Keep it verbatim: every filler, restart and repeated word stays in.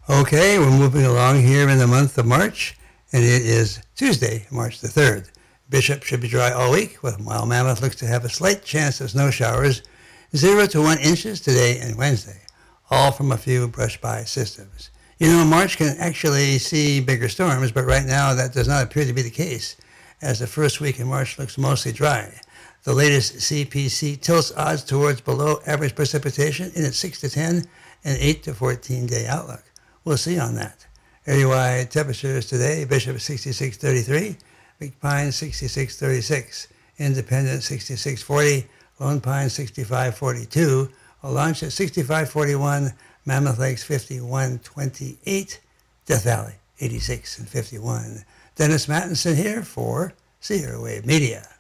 Okay, we're moving along here in the month of March, and it is Tuesday, March the third. Bishop should be dry all week, with Wild Mammoth looks to have a slight chance of snow showers, zero to one inches today and Wednesday, all from a few brush-by systems. You know, March can actually see bigger storms, but right now that does not appear to be the case, as the first week in March looks mostly dry. The latest C P C tilts odds towards below average precipitation in its six to ten and eight to fourteen day outlook. We'll see on that. Area-wide temperatures today, Bishop sixty-six thirty-three, Big Pine sixty-six thirty-six, Independent sixty-six forty, Lone Pine sixty-five forty-two, Olancha sixty-five forty-one, Mammoth Lakes fifty-one twenty-eight, Death Valley eighty-six and fifty-one. Dennis Mattinson here for Sierra Wave Media.